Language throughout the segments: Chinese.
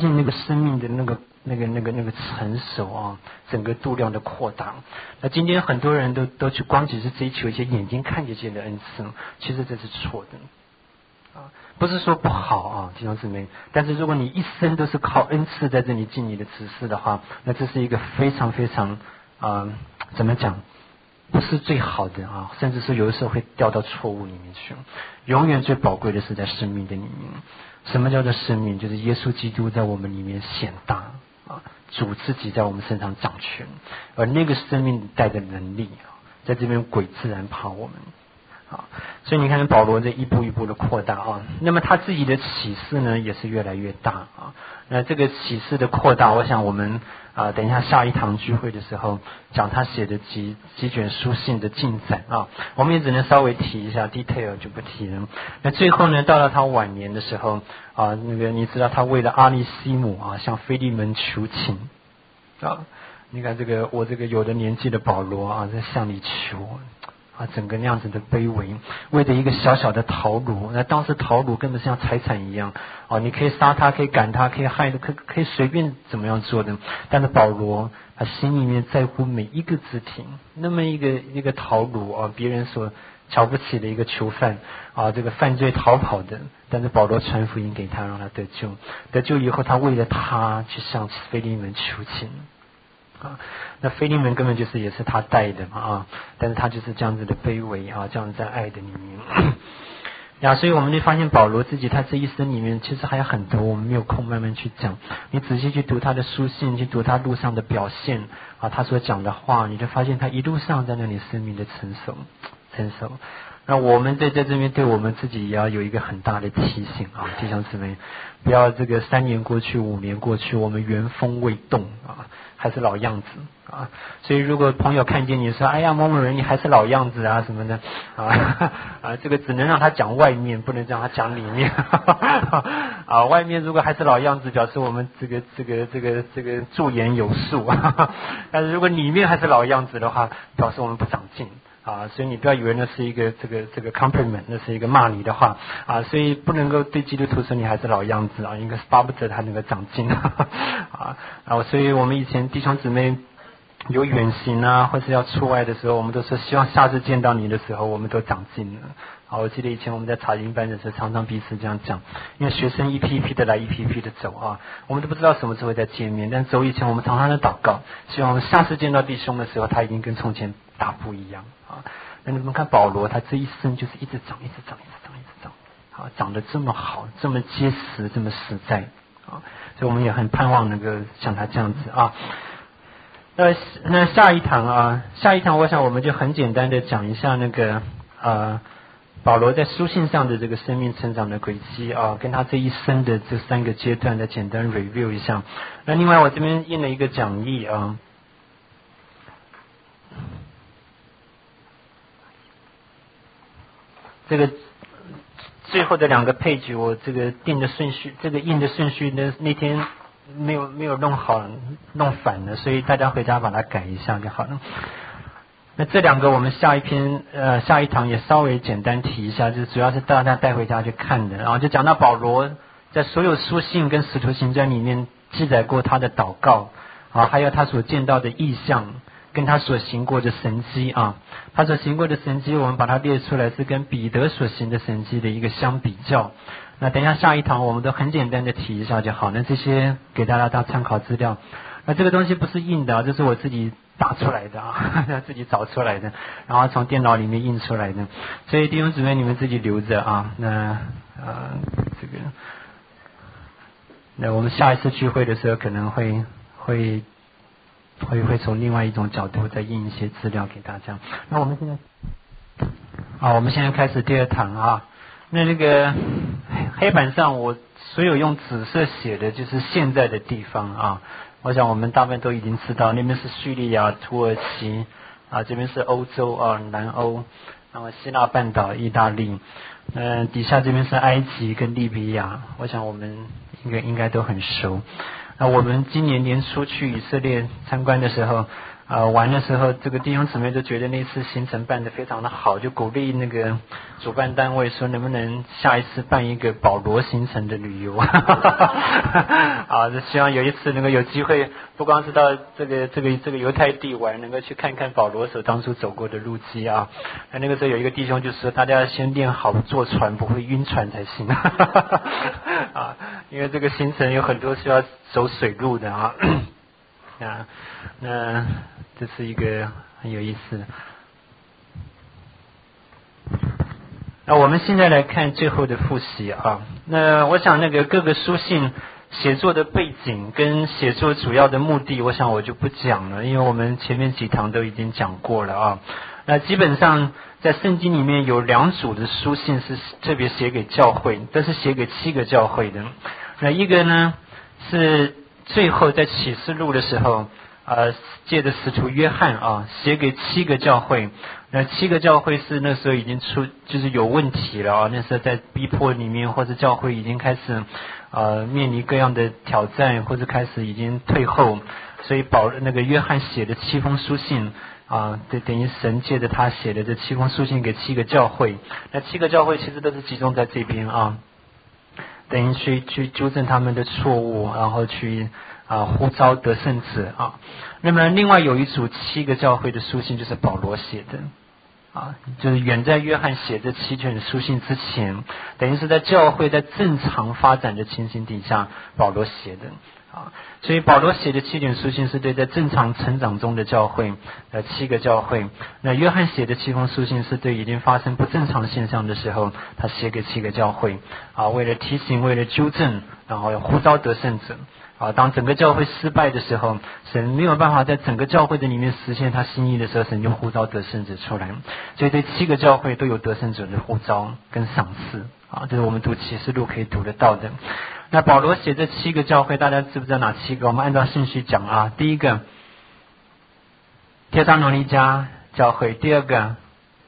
现那个生命的那个成熟啊，整个度量的扩大。那今天很多人都去光只是追求一些眼睛看得见的恩赐，其实这是错的啊，不是说不好啊，弟兄姊妹。但是如果你一生都是靠恩赐在这里尽你的职事的话，那这是一个非常非常怎么讲？不是最好的啊，甚至是有的时候会掉到错误里面去。永远最宝贵的是在生命的里面。什么叫做生命？就是耶稣基督在我们里面显大啊，主自己在我们身上掌权，而那个生命带的能力啊，在这边鬼自然怕我们啊。所以你看保罗这一步一步的扩大啊，那么他自己的启示呢也是越来越大啊。那这个启示的扩大，我想我们等一下下一堂聚会的时候讲他写的几卷书信的进展啊，我们也只能稍微提一下 detail 就不提了。那最后呢，到了他晚年的时候啊，那个你知道他为了阿里西姆啊向腓利门求情啊，你看这个我这个有的年纪的保罗啊在向你求啊，整个那样子的卑微，为了一个小小的陶炉，那当时陶炉根本像财产一样啊，你可以杀他，可以赶他，可以害他，可以随便怎么样做的。但是保罗他心里面在乎每一个肢体，那么一个陶炉啊，别人所瞧不起的一个囚犯啊，这个犯罪逃跑的，但是保罗传福音给他，让他得救，得救以后，他为了他去向腓利门求情。啊，那腓利门根本就是也是他带的嘛啊，但是他就是这样子的卑微啊，这样子在爱的里面呀，所以我们就发现保罗自己他这一生里面其实还有很多，我们没有空慢慢去讲。你仔细去读他的书信，去读他路上的表现啊，他所讲的话，你就发现他一路上在那里生命的成熟。那我们在这边对我们自己也要有一个很大的提醒啊，弟兄姊妹，不要这个3年过去5年过去，我们原封未动啊，还是老样子啊。所以如果朋友看见你说，哎呀某某人你还是老样子啊什么的啊，这个只能让他讲外面，不能让他讲里面啊。外面如果还是老样子，表示我们这个驻颜有术但是如果里面还是老样子的话，表示我们不长进啊，所以你不要以为那是一个这个 compliment， 那是一个骂你的话啊，所以不能够对基督徒说你还是老样子啊，应该是巴不得他能够长进所以我们以前弟兄姊妹有远行啊，或是要出外的时候，我们都说希望下次见到你的时候，我们都长进了。好，我记得以前我们在查经班的时候，常常彼此这样讲，因为学生一批一批的来，一批一批的走啊，我们都不知道什么时候会再见面，但走以前我们常常的祷告，希望我们下次见到弟兄的时候，他已经跟从前大不一样啊。那你们看保罗，他这一生就是一直长，好，长得这么好，这么结实，这么实在啊，所以我们也很盼望能够像他这样子啊。那下一堂我想我们就很简单的讲一下那个保罗在书信上的这个生命成长的轨迹啊，跟他这一生的这3个阶段的简单 review 一下。那另外我这边印了一个讲义啊，这个最后的2个page我这个定的顺序，这个印的顺序呢那天没有弄好，弄反了，所以大家回家把它改一下就好了。那这2个我们下一堂也稍微简单提一下，就是主要是大家带回家去看的，然后就讲到保罗在所有书信跟使徒行传里面记载过他的祷告啊，还有他所见到的异象，跟他所行过的神迹啊，他所行过的神迹我们把它列出来，是跟彼得所行的神迹的一个相比较。那等一下下一堂我们都很简单的提一下就好，那这些给大家当参考资料。那这个东西不是印的这是我自己打出来的自己找出来的，然后从电脑里面印出来的，所以弟兄姊妹你们自己留着啊。那我们下一次聚会的时候可能会从另外一种角度再印一些资料给大家。那我们现在开始第2堂啊。那个黑板上我所有用紫色写的就是现在的地方啊，我想我们大部分都已经知道，那边是叙利亚、土耳其啊，这边是欧洲啊，南欧，然后希腊半岛、意大利，底下这边是埃及跟利比亚，我想我们应该都很熟。那我们今年年初去以色列参观的时候玩的时候，这个弟兄姊妹都觉得那次行程办得非常的好，就鼓励那个主办单位说能不能下一次办一个保罗行程的旅游啊，就希望有一次能够有机会，不光是到这个犹太地玩，能够去看看保罗所当初走过的路迹啊。那个时候有一个弟兄就说，大家要先练好坐船，不会晕船才行啊，因为这个行程有很多是要走水路的啊。那这是一个很有意思的。那我们现在来看最后的复习啊。那我想那个各个书信写作的背景跟写作主要的目的，我想我就不讲了，因为我们前面几堂都已经讲过了啊。那基本上在圣经里面有2组的书信是特别写给教会，都是写给7个教会的。那一个呢是最后在启示录的时候，借着使徒约翰啊，写给7个教会。那7个教会是那时候已经就是有问题了啊，那时候在逼迫里面，或者教会已经开始面临各样的挑战，或者开始已经退后，所以那个约翰写的7封书信啊，等于神借着他写的这7封书信给7个教会。那7个教会其实都是集中在这边啊。等于去纠正他们的错误，然后去呼召得胜者啊。那么另外有一组7个教会的书信就是保罗写的啊，就是远在约翰写这7卷书信之前，等于是在教会在正常发展的情形底下，保罗写的啊。所以保罗写的7卷书信是对在正常成长中的教会7个教会。那约翰写的7封书信是对已经发生不正常现象的时候，他写给7个教会啊，为了提醒，为了纠正，然后呼召得胜者啊。当整个教会失败的时候，神没有办法在整个教会的里面实现他心意的时候，神就呼召得胜者出来。所以对7个教会都有得胜者的呼召跟赏赐啊，这是我们读启示录可以读得到的。那保罗写这7个教会，大家知不知道哪7个？我们按照顺序讲啊。第一个帖撒罗尼迦教会，第二个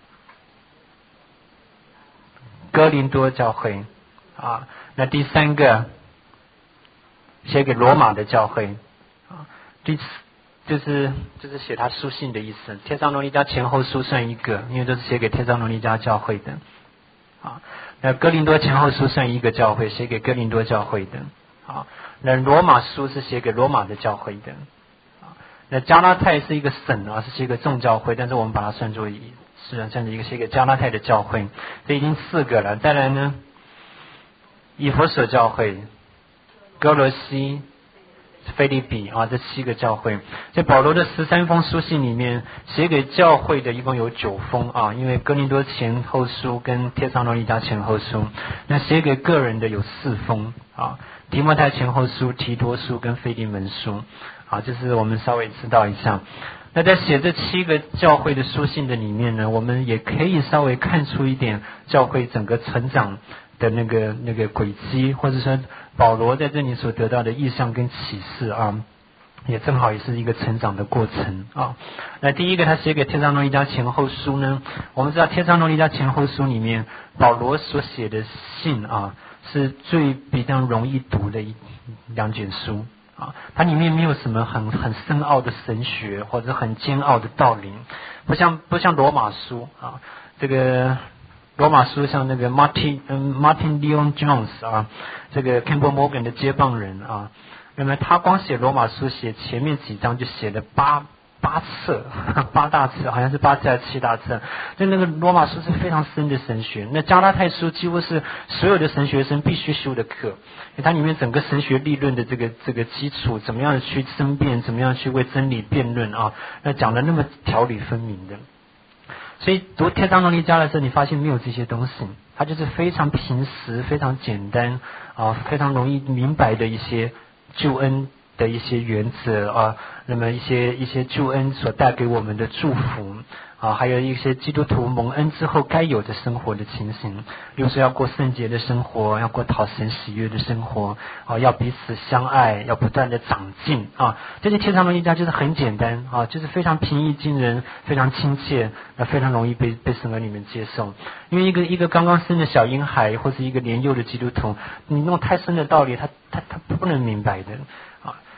哥林多教会啊，那第3个写给罗马的教会啊，第4就是写他书信的意思。帖撒罗尼迦前后书算一个，因为都是写给帖撒罗尼迦教会的啊。那哥林多前后书算一个教会，写给哥林多教会的啊。那罗马书是写给罗马的教会的啊。那加拉太是一个省啊，是写给众教会，但是我们把它算作算是一个写给加拉太的教会，这已经4个了。再来呢，以弗所教会、哥罗西、腓立比啊，这7个教会。在保罗的13封书信里面，写给教会的一共有9封啊，因为哥林多前后书跟帖撒罗尼迦前后书。那写给个人的有4封啊，提摩太前后书、提多书跟腓利门书啊，这是我们稍微知道一下。那在写这7个教会的书信的里面呢，我们也可以稍微看出一点教会整个成长的那个轨迹，或者说保罗在这里所得到的意象跟启示啊，也正好也是一个成长的过程啊。那第一个他写给帖撒罗尼迦前后书呢，我们知道帖撒罗尼迦前后书里面保罗所写的信啊，是比较容易读的2卷书啊，它里面没有什么很深奥的神学或者很煎熬的道理，不像罗马书啊，这个罗马书像那个 Martin Lloyd Jones 啊，这个 Campbell Morgan 的接棒人啊，那么他光写罗马书写前面几章就写了8册，8大册，好像是8册还是7大册。那个罗马书是非常深的神学，那加拉太书几乎是所有的神学生必须修的课，因为它里面整个神学理论的这个基础，怎么样去争辩，怎么样去为真理辩论啊，那讲的那么条理分明的。所以读帖撒罗尼迦的时候，你发现没有这些东西，它就是非常平实、非常简单啊，非常容易明白的一些救恩的一些原则啊，那么一些救恩所带给我们的祝福啊，还有一些基督徒蒙恩之后该有的生活的情形，比如说要过圣洁的生活，要过讨神喜悦的生活啊，要彼此相爱，要不断的长进啊。这些帖撒罗尼迦就是很简单啊，就是非常平易近人，非常亲切，非常容易被神儿里面接受。因为一个刚刚生的小婴孩，或是一个年幼的基督徒，你弄太深的道理，他不能明白的啊。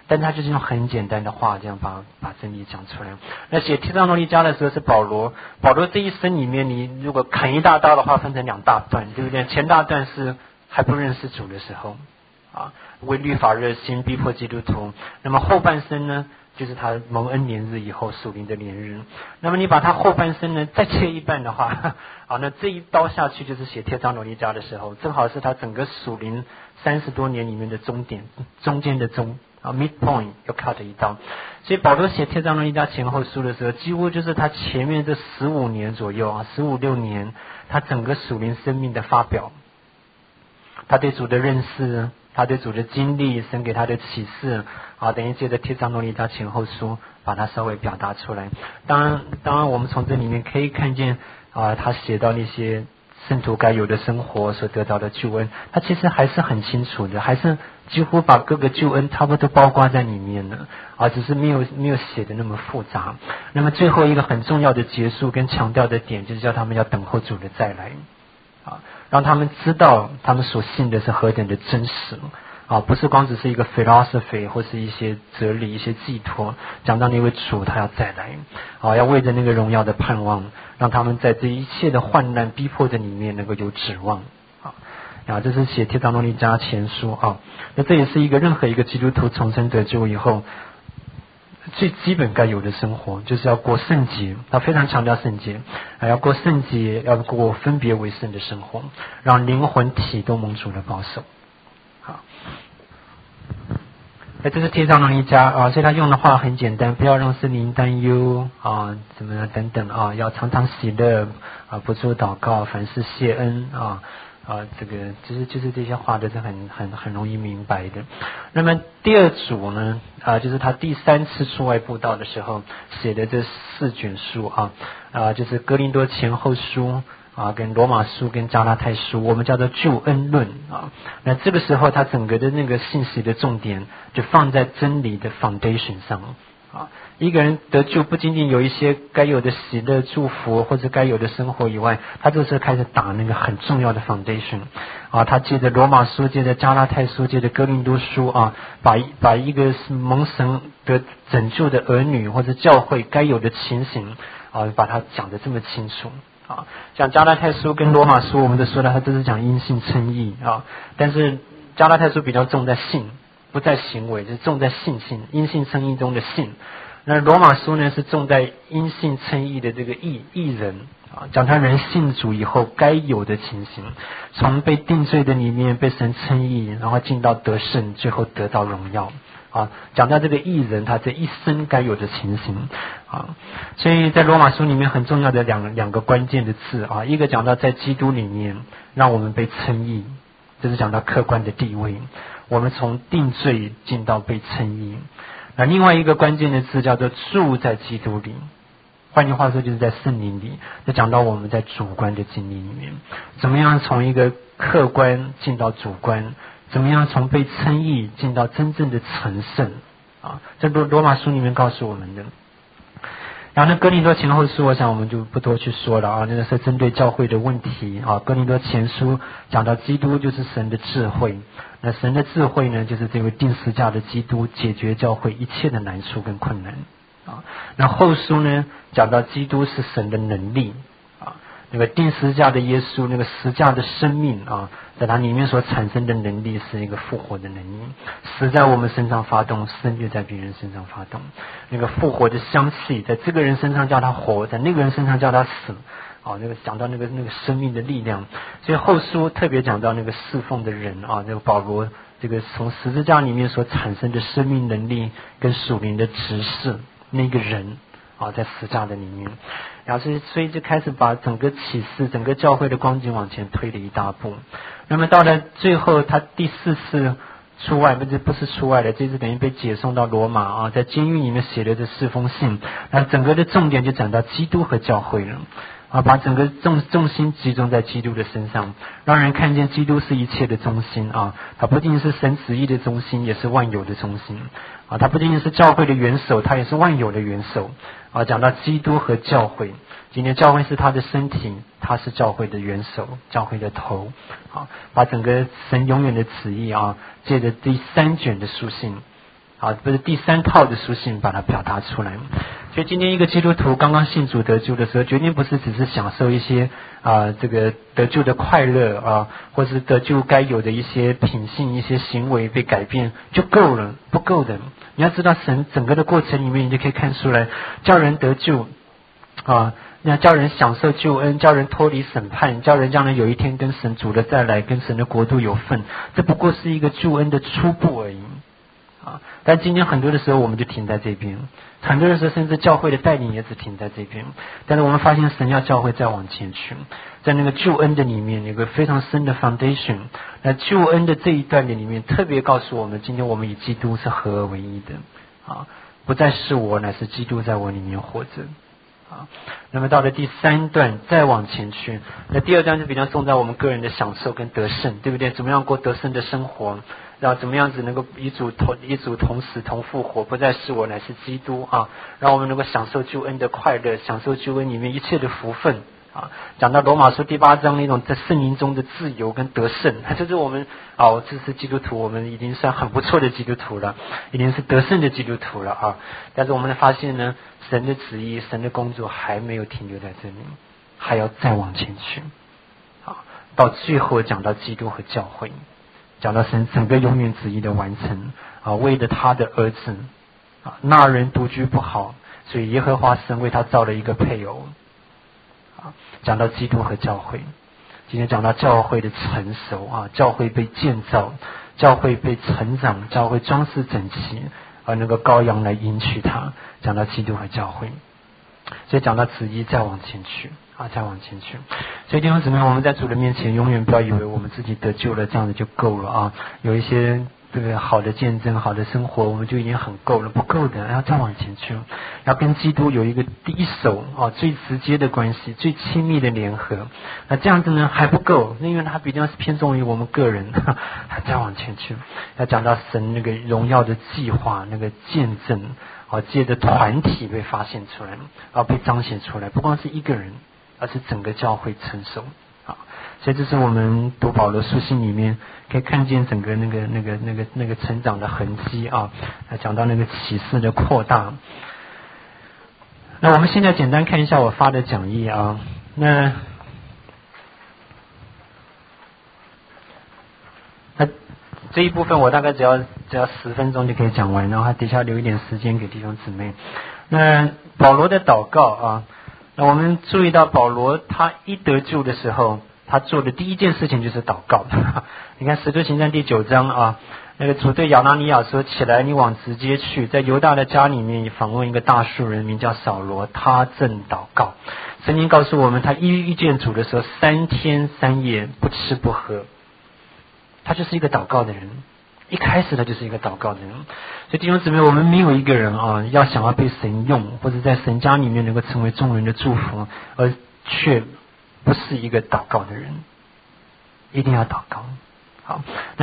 但他就是用很简单的话这样把真理讲出来。那写帖撒罗尼迦的时候是保罗这一生里面，你如果砍一大刀的话，分成2大段，对不对？前大段是还不认识主的时候啊，为律法热心，逼迫基督徒。那么后半生呢，就是他蒙恩年日以后属灵的年日。那么你把他后半生呢再切一半的话，啊，那这一刀下去就是写帖撒罗尼迦的时候，正好是他整个属灵30多年里面的终点，中间的终啊 midpoint 又 cut 一刀。所以保罗写帖撒罗尼迦前后书的时候，几乎就是他前面这15年左右啊，15-16年，他整个属灵生命的发表，他对主的认识，他对主的经历，神给他的启示啊，等于借着帖撒罗尼迦前后书把它稍微表达出来。当然我们从这里面可以看见啊，他写到那些圣徒该有的生活所得到的救恩，他其实还是很清楚的，还是几乎把各个救恩差不多包括在里面了啊，只是没有写的那么复杂。那么最后一个很重要的结束跟强调的点，就是叫他们要等候主的再来啊，让他们知道他们所信的是何等的真实啊，不是光只是一个 philosophy 或是一些哲理、一些寄托，讲到那位主他要再来啊，要为着那个荣耀的盼望，让他们在这一切的患难逼迫的里面能够有指望啊，这是写帖撒罗尼迦前书啊。那这也是一个任何一个基督徒重生得救以后最基本该有的生活，就是要过圣洁。他非常强调圣洁，要过圣洁，要过分别为圣的生活，让灵魂体都蒙主的保守。好，这是帖撒罗尼迦啊，所以他用的话很简单，不要让圣灵担忧啊，怎么等等啊，要常常喜乐啊，不住祷告，凡事谢恩啊。这个就是这些话都是很容易明白的。那么第二组呢，就是他第3次出外布道的时候写的这4卷书就是哥林多前后书跟罗马书跟加拉太书，我们叫做救恩论那这个时候他整个的那个信息的重点就放在真理的 foundation 上一个人得救不仅仅有一些该有的喜乐祝福或者该有的生活以外，他这时候开始打那个很重要的 foundation他借着罗马书，借着加拉太书，借着哥林多书把一个蒙神的拯救的儿女或者教会该有的情形把它讲得这么清楚像加拉太书跟罗马书我们都说了，它都是讲因信称义但是加拉太书比较重在信，不在行为，就是重在信心，因信称义中的信。那罗马书呢是重在因信称义的这个义人讲他人信主以后该有的情形，从被定罪的里面被神称义，然后进到得胜，最后得到荣耀讲到这个义人他这一生该有的情形所以在罗马书里面很重要的两个关键的字一个讲到在基督里面让我们被称义，这是讲到客观的地位，我们从定罪进到被称义。那另外一个关键的字叫做住在基督里，换句话说就是在圣灵里，就讲到我们在主观的经历里面，怎么样从一个客观进到主观，怎么样从被称义进到真正的成圣这罗马书里面告诉我们的。然后呢，哥林多前后书我想我们就不多去说了那个是针对教会的问题哥林多前书讲到基督就是神的智慧，那神的智慧呢就是这位定十架的基督解决教会一切的难处跟困难那后书呢讲到基督是神的能力那个定十架的耶稣，那个十架的生命在它里面所产生的能力是一个复活的能力，死在我们身上发动，生就在别人身上发动，那个复活的香气在这个人身上叫他活，在那个人身上叫他死那个讲到那个生命的力量。所以后书特别讲到那个侍奉的人那个保罗这个从十字架里面所产生的生命能力跟属灵的执事那个人在十字架的里面，然后所以就开始把整个启示整个教会的光景往前推了一大步。那么到了最后他第4次出外，不是出外的，这次等于被解送到罗马在监狱里面写的这4封信，那整个的重点就讲到基督和教会了把整个重心集中在基督的身上，让人看见基督是一切的中心它不仅是神旨意的中心，也是万有的中心它不仅仅是教会的元首，它也是万有的元首讲到基督和教会，今天教会是他的身体，他是教会的元首，教会的头把整个神永远的旨意借着第3卷的书信啊，不是第三套的书信把它表达出来。所以今天一个基督徒刚刚信主得救的时候，决定不是只是享受一些这个得救的快乐啊，或是得救该有的一些品性、一些行为被改变就够了，不够的。你要知道神整个的过程里面，你就可以看出来，叫人得救啊，那叫人享受救恩，叫人脱离审判，叫人将来有一天跟神主的再来，跟神的国度有份，这不过是一个救恩的初步而已。但今天很多的时候我们就停在这边，很多的时候甚至教会的带领也只停在这边。但是我们发现神要教会再往前去，在那个救恩的里面有个非常深的 foundation。那救恩的这一段的里面特别告诉我们，今天我们与基督是合而为一的不再是我，乃是基督在我里面活着那么到了第三段再往前去，那第二段就比较重在我们个人的享受跟得胜，对不对？怎么样过得胜的生活，然后怎么样子能够与主同死同复活，不再是我，乃是基督让我们能够享受救恩的快乐，享受救恩里面一切的福分讲到罗马书第8章那种在圣灵中的自由跟得胜，就是我们这是基督徒，我们已经算很不错的基督徒了，已经是得胜的基督徒了但是我们发现呢，神的旨意、神的工作还没有停留在这里，还要再往前去到最后讲到基督和教会，讲到神整个永远旨意的完成为了他的儿子那人独居不好，所以耶和华神为他造了一个配偶讲到基督和教会，今天讲到教会的成熟教会被建造，教会被成长，教会装饰整齐，而那个羔羊来迎娶他，讲到基督和教会，所以讲到旨意再往前去再往前去。所以弟兄姊妹，我们在主的面前永远不要以为我们自己得救了，这样子就够了有一些这个好的见证、好的生活，我们就已经很够了，不够的，要再往前去，要跟基督有一个第一手最直接的关系，最亲密的联合。那这样子呢还不够，因为它比较偏重于我们个人，还再往前去，要讲到神那个荣耀的计划，那个见证借着团体被发现出来被彰显出来，不光是一个人，而是整个教会成熟所以这是我们读保罗书信里面可以看见整个那个成长的痕迹讲到那个启示的扩大。那我们现在简单看一下我发的讲义那这一部分我大概只要10分钟就可以讲完，然后底下留一点时间给弟兄姊妹。那保罗的祷告那我们注意到保罗他一得救的时候，他做的第一件事情就是祷告你看使徒行传第9章那个主对亚拿尼亚说，起来，你往直接去，在犹大的家里面访问一个大数人，名叫扫罗，他正祷告。圣经告诉我们，他遇见主的时候3天3夜不吃不喝，他就是一个祷告的人，一开始他就是一个祷告的人。所以弟兄姊妹，我们没有一个人要想要被神用，或者在神家里面能够成为众人的祝福，而却不是一个祷告的人，一定要祷告。好，那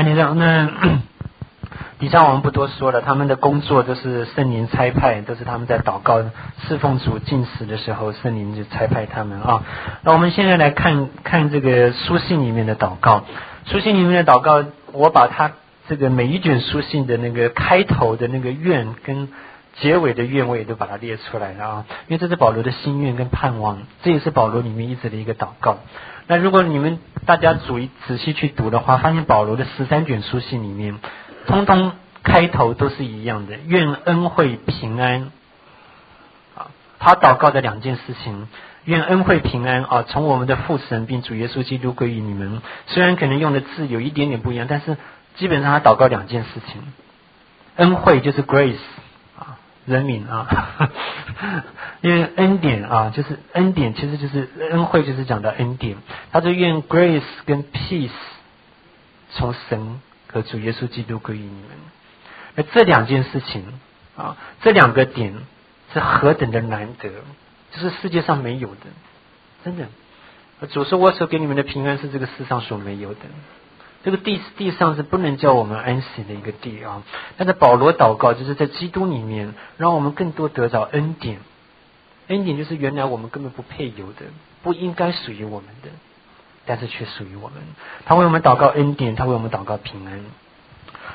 底下我们不多说了，他们的工作都是圣灵差派，都是他们在祷告侍奉主禁食的时候，圣灵就差派他们那我们现在来看这个书信里面的祷告。书信里面的祷告，我把它这个每一卷书信的那个开头的那个愿跟结尾的愿我也都把它列出来了因为这是保罗的心愿跟盼望，这也是保罗里面一直的一个祷告。那如果你们大家仔细去读的话，发现保罗的13卷书信里面通通开头都是一样的，愿恩惠平安他祷告的2件事情，愿恩惠平安从我们的父神并主耶稣基督归于你们。虽然可能用的字有一点点不一样，但是基本上他祷告2件事情。恩惠就是 grace人民因为恩典就是恩典，其实就是恩惠，就是讲到恩典。他就愿 grace 跟 peace 从神和主耶稣基督归于你们。那这2件事情这2个点是何等的难得，就是世界上没有的，真的。主说我所给你们的平安是这个世上所没有的。这个地上是不能叫我们安息的一个地但是保罗祷告就是在基督里面让我们更多得着恩典。恩典就是原来我们根本不配有的，不应该属于我们的，但是却属于我们。他为我们祷告恩典，他为我们祷告平安。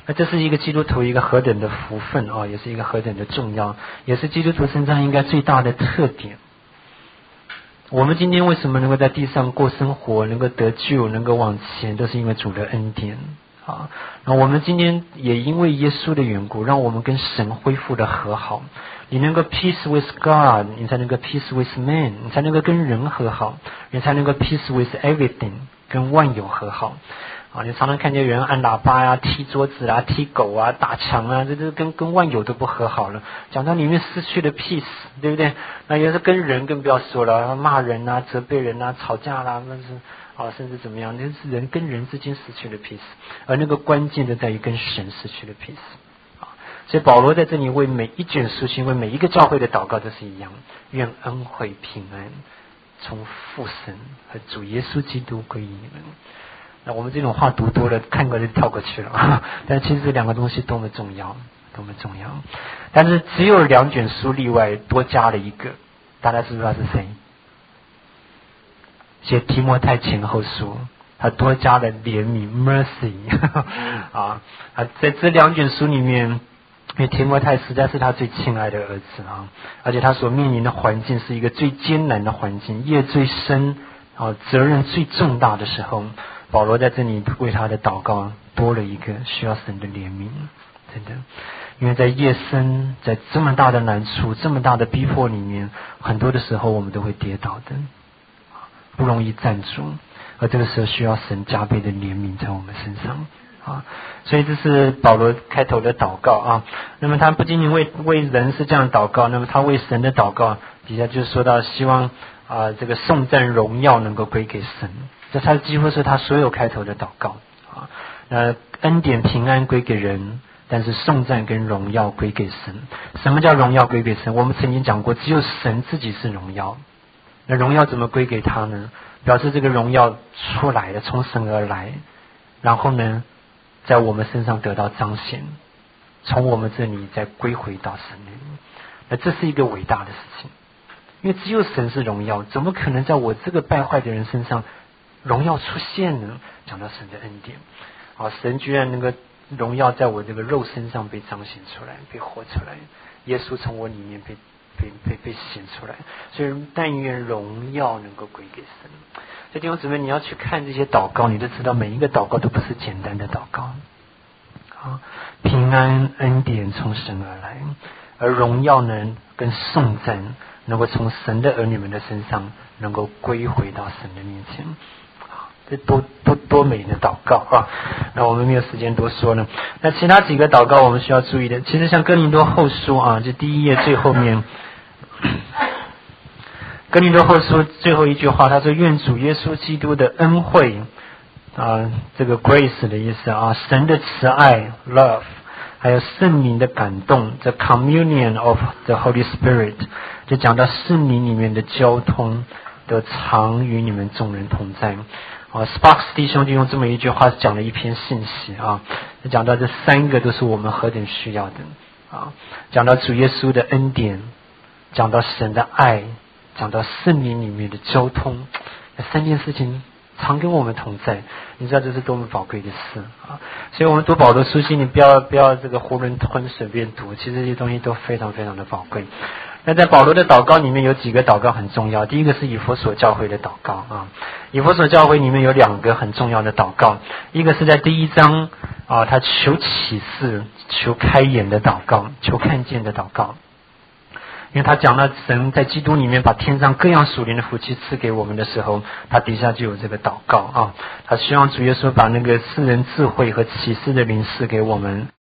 那这是一个基督徒一个何等的福分啊，也是一个何等的重要，也是基督徒身上应该最大的特点。我们今天为什么能够在地上过生活，能够得救，能够往前，都是因为主的恩典啊。那我们今天也因为耶稣的缘故，让我们跟神恢复了和好。你能够 peace with God， 你才能够 peace with man， 你才能够跟人和好，你才能够 peace with everything， 跟万有和好。啊，你常常看见人按喇叭啊、踢桌子啊、踢狗啊、打墙啊，这跟万有都不和好了。讲到里面失去了 peace， 对不对？那也是跟人更不要说了，骂人啊、责备人啊、吵架啦，那是啊，甚至怎么样？那是人跟人之间失去了 peace， 而那个关键的在于跟神失去了 peace。啊，所以保罗在这里为每一卷书信、为每一个教会的祷告都是一样，愿恩惠平安从父神和主耶稣基督归于你们。那我们这种话读多了，看过就跳过去了。但其实这两个东西多么重要，多么重要。但是只有2卷书例外，多加了一个，大家知不知道是谁？写提摩太前后书，他多加了怜悯 mercy 啊，在这2卷书里面，因为提摩太实在是他最亲爱的儿子啊，而且他所面临的环境是一个最艰难的环境，业最深啊，责任最重大的时候。保罗在这里为他的祷告多了一个需要神的怜悯，真的，因为在夜深，在这么大的难处、这么大的逼迫里面，很多的时候我们都会跌倒的，不容易站住，而这个时候需要神加倍的怜悯在我们身上啊。所以这是保罗开头的祷告啊。那么他不仅仅为人是这样祷告，那么他为神的祷告底下就说到希望这个颂赞荣耀能够归给神。这他几乎是他所有开头的祷告啊。恩典平安归给人，但是颂赞跟荣耀归给神。什么叫荣耀归给神？我们曾经讲过，只有神自己是荣耀。那荣耀怎么归给他呢？表示这个荣耀出来了，从神而来，然后呢，在我们身上得到彰显，从我们这里再归回到神那里。那这是一个伟大的事情，因为只有神是荣耀，怎么可能在我这个败坏的人身上荣耀出现呢？讲到神的恩典，神居然能够荣耀在我这个肉身上被彰显出来，被活出来，耶稣从我里面被显出来，所以但愿荣耀能够归给神。所以弟兄姊妹，你要去看这些祷告，你就知道每一个祷告都不是简单的祷告平安恩典从神而来，而荣耀呢跟颂赞能够从神的儿女们的身上能够归回到神的面前。这多美的祷告啊！那我们没有时间多说了。那其他几个祷告我们需要注意的，其实像哥林多后书啊，这第1页最后面，哥林多后书最后一句话，他说：“愿主耶稣基督的恩惠这个 grace 的意思啊，神的慈爱 love， 还有圣灵的感动 the communion of the Holy Spirit， 就讲到圣灵里面的交通，都常与你们众人同在。” Sparks 弟兄就用这么一句话讲了一篇信息啊，讲到这3个都是我们何等需要的啊，讲到主耶稣的恩典，讲到神的爱，讲到圣灵里面的交通，这3件事情常跟我们同在，你知道这是多么宝贵的事啊！所以我们读保罗书信，你不要这个囫囵吞随便读，其实这些东西都非常非常的宝贵。那在保罗的祷告里面有几个祷告很重要，第一个是以弗所教会的祷告啊。以弗所教会里面有2个很重要的祷告，一个是在第1章啊，他求启示、求开眼的祷告，求看见的祷告。因为他讲到神在基督里面把天上各样属灵的福气赐给我们的时候，他底下就有这个祷告啊，他希望主耶稣把那个世人智慧和启示的灵赐给我们。